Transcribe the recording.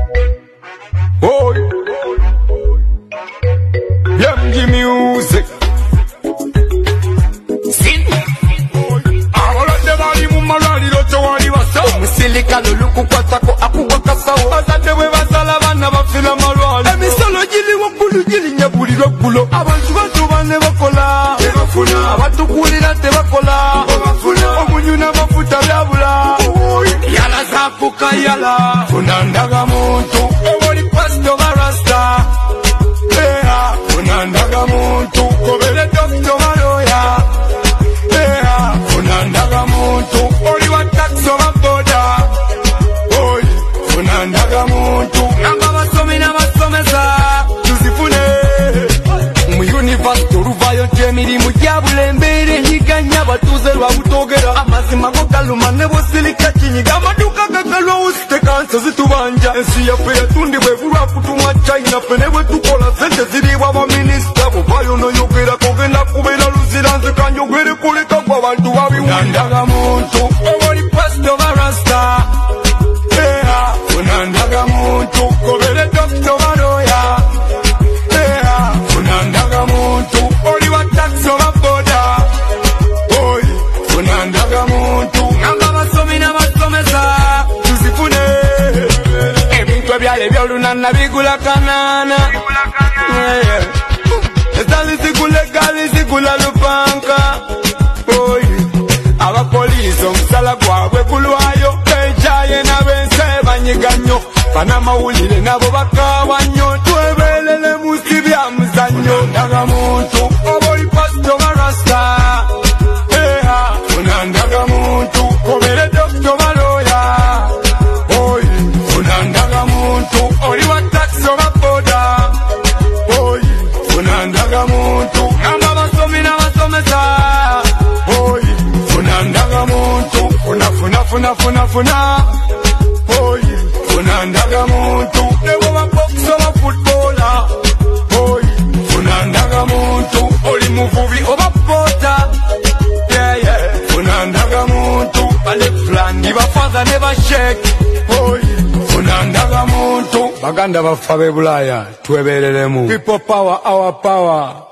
Oh, MG Music. Musilika luluku kwatako akuwaka sawo azadde bwe basala bana bafina malwali emisolo giri waggulu girinyabulirwa eggulo abantu batuba ne bakola tebafuna abatukulira tebakola omunyu n'amafuta byabula yala zafuka yala funa ndagamuntu oboli pasito barasta funa ndagamuntu kobere dokito baloya funa ndagamuntu oli wa takisi oba funandaga muntu namba basomi n'abasomesa tuzifune mu university oluvayo gy'emirimu gyabulembere enyiganya batuuze lwa butogera amazima go galuma ne bosirika kinyiga amaduuka gagalwa usitekansa zitubanja ensi yaffe yatundibwa evulwa kutumwa china ffe ne bwe tukola sente ziriibwa baminisita buvayo noyogerako genda kubeera luzira nze kanjogere kuleka gwe abantu babiwundaga muntu oboli pasito barasta funandaga muntu kobere dokito baloya funandaga muntu oli wa takisi oba boda funandaga muntu namba basomi n'abasomesa tuzifune ebintu ebyalo ebyolunana bigula kanaana ezali zigula egali zigula lupanka abapoliisi omusala gwabwe gulwayo bejaye n'abense banyiganyo banamawulire nabo bakawa nnyo twebeerere musi bya muzannyo ndaga muntu oba oli pasito barasta funandaga muntu kobere dokito baloya funandaga muntu oli wa takisi oba boda funandaga muntu namba basomi n'abasomesa funandaga muntu funa funandaga muntu nebo bapokisa oba futbola funandaga muntu oli muvubi oba pota funandaga muntu bale fulani bafaza ne basheki funandaga muntu baganda bafa be Bulaya twebereremu people power our power